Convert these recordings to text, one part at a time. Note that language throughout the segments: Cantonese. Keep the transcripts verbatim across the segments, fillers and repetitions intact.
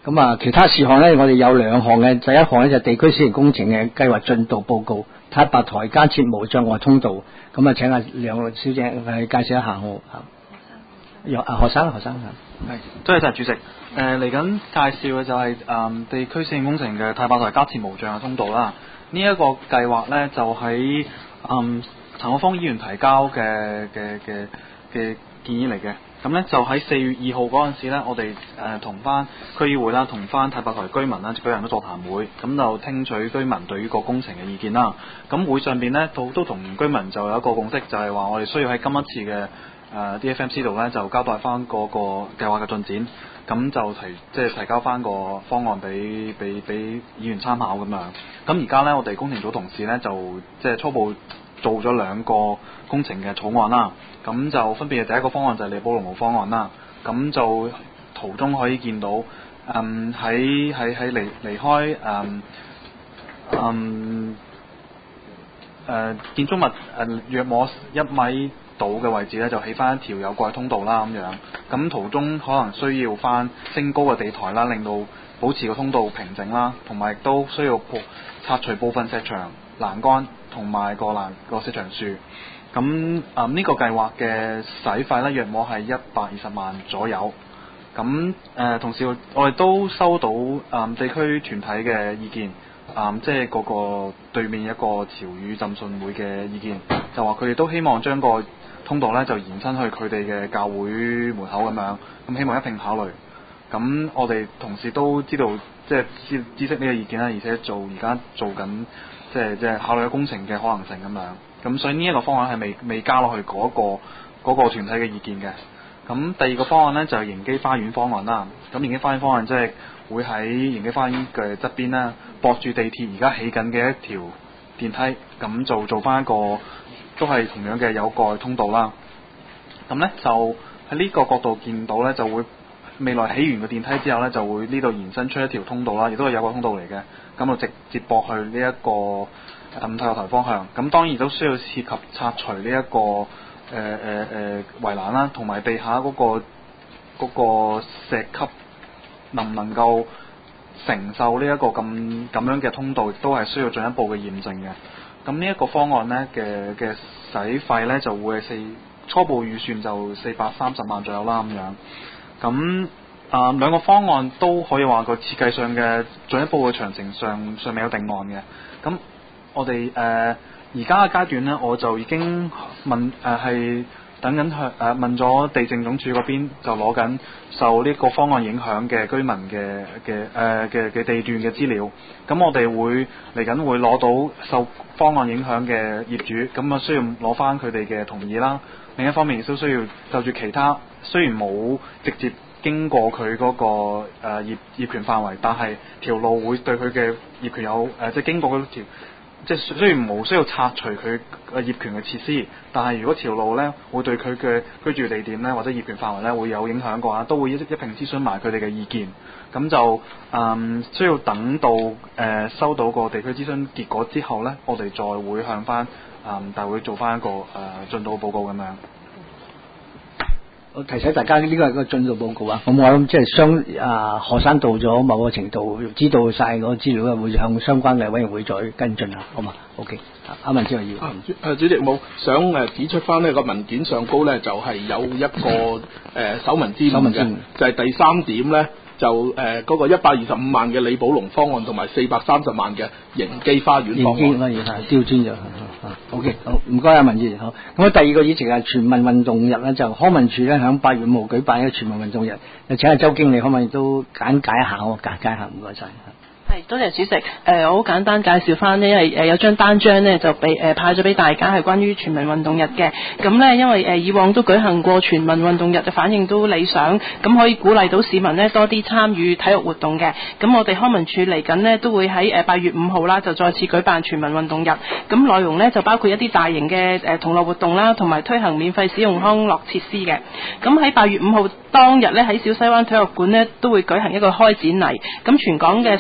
咁啊，其他事項咧，我哋有兩項嘅，第一項咧就係地區小型工程嘅計劃進度報告，太白台加設無障礙通道。咁啊，請阿梁小姐去介紹一下好。有啊，學生學生係，多謝晒主席。誒嚟緊介紹嘅就係、是、誒、嗯、地區小型工程嘅太白台加設無障礙通道啦。呢、這、一個計劃咧就喺誒陳可芳議員提交嘅嘅嘅嘅建議嚟嘅。咁咧就喺四月二號嗰陣時咧，我哋誒同翻區議會啦，同翻太白台居民啦舉行咗座談會，咁就聽取居民對於個工程嘅意見啦。咁會上邊咧都都同居民就有一個共識，就係、是、話我哋需要喺今一次嘅誒 D F M C 度咧就交代翻嗰個計劃嘅進展，咁就提即係、就是、提交翻個方案俾俾俾議員參考咁樣。咁而家咧我哋工程組同事咧就即係、就是、初步做咗兩個工程嘅草案啦。咁就分別係第一個方案就係李寶龍路方案啦，咁就途中可以見到，嗯喺喺喺離離開嗯嗯誒、呃、建築物誒、呃、約摸一米到嘅位置咧，就起翻一條有蓋通道啦咁樣，咁途中可能需要翻升高嘅地台啦，令到保持個通道平整啦，同埋亦都需要拆除部分石牆欄杆同埋個欄個石牆樹。咁啊呢個計劃嘅使費咧，約莫係一百二十萬左右。咁誒、呃、同時我哋都收到啊、呃、地區團體嘅意見，啊、呃、即係嗰個對面一個潮語浸信會嘅意見，就話佢哋都希望將個通道咧就延伸去佢哋嘅教會門口咁樣，咁希望一併考慮。咁我哋同事都知道，即係知知識呢個意見啦，而且做而家做緊即係即係考慮工程嘅可能性咁樣。咁所以呢一個方案係未未加落去嗰、嗰個嗰、嗰個團體嘅意見嘅。咁第二個方案呢，就係營基花園方案啦。咁營基花園方案即係會喺營基花園嘅側邊啦，駁住地鐵而家起緊嘅一條電梯，咁就做翻一個都係同樣嘅有蓋通道啦。咁呢，就喺呢個角度見到呢，就會未來起完個電梯之後呢，就會呢度延伸出一條通道啦，亦都係有個通道嚟嘅。咁就直接駁去呢、這、一個太白台方向，咁當然都需要涉及拆除呢、這、一個誒誒誒圍欄啦，同埋地下嗰、那個嗰、那個石級能唔能夠承受呢一個咁咁樣嘅通道，都係需要進一步嘅驗證嘅。咁呢一個方案呢嘅嘅使費呢，就會係四初步預算就四百三十萬左右啦咁樣。咁啊、呃、兩個方案都可以話個設計上嘅進一步嘅詳情上尚未有定案嘅。咁我哋誒而家嘅階段呢，我就已經問誒係、呃、等緊向誒問咗地政總署嗰邊，就攞緊受呢個方案影響嘅居民嘅嘅誒嘅嘅地段嘅資料。咁我哋會嚟緊會攞到受方案影響嘅業主，咁啊需要攞翻佢哋嘅同意啦。另一方面亦都需要就住其他雖然冇直接經過佢嗰、那個誒、呃、業業權範圍，但係條路會對佢嘅業權有誒、呃、即係經過嗰條。即係雖然冇需要拆除佢嘅業權嘅設施，但係如果條路咧會對佢嘅居住地點咧或者業權範圍咧會有影響嘅話，都會一一併諮詢埋佢哋嘅意見。咁就嗯需要等到誒、呃、收到個地區諮詢結果之後咧，我哋再會向翻嗯大會做翻一個誒進度報告咁樣。 我提醒大家呢個係個進度報告啊，咁我諗即係相啊學生到咗某個程度，知道晒嗰個資料咧，會向相關嘅委員會再跟進啊，好嘛 ？OK，阿文之為要。 啊，誒主席冇想誒指出翻呢個文件上高咧，就係、是、有一個誒、呃、手文之誤嘅，就係、是、第三點咧。就誒嗰、呃那個一百二十五萬嘅李寶龍方案同埋四百三十萬嘅盈基花園方案。盈基花園係刁鑽咗。O K，好，唔該阿文議員。好，咁啊第二個議程係全民運動日咧，就康文署咧響八月五號舉辦一個全民運動日，就請阿周經理可唔可以都簡介一下我簡介下，唔該晒。 係，多謝主席。誒、呃，我好簡單介紹翻呢，因為誒有張單張呢，就俾誒、呃、派咗俾大家係關於全民運動日嘅。咁呢，因為誒、呃、以往都舉行過全民運動日，嘅反應都理想，咁可以鼓勵到市民呢多啲參與體育活動嘅。咁我哋康文署嚟緊呢，都會喺誒八月五號啦，就再次舉辦全民運動日。咁內容呢，就包括一啲大型嘅誒同樂活動啦，同埋推行免費使用康樂設施嘅。咁喺八月五號當日呢，喺小西灣體育館呢，都會舉行一個開展禮。咁全港嘅十八區嘅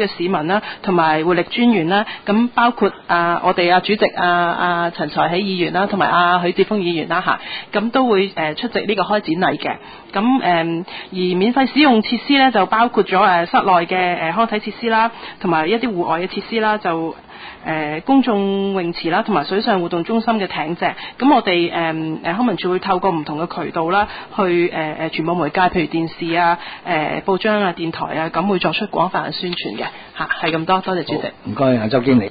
嘅市民啦，同埋活力專員啦，咁包括啊我哋啊主席啊啊陳才喜議員啦，同埋啊許智峰議員啦嚇，咁都會誒出席呢個開展禮嘅。咁誒、嗯、而免費使用設施咧就包括咗誒室內嘅誒康體設施啦，同埋一啲戶外嘅設施啦，就誒、呃、公眾泳池啦，同埋水上活動中心嘅艇隻。咁我哋誒誒康文署會透過唔同嘅渠道啦，去誒誒傳播媒介，譬如電視啊、誒、呃、報章啊、電台啊，咁會作出廣泛嘅宣傳嘅嚇。係咁多，多謝主席。 唔該，阿周經理。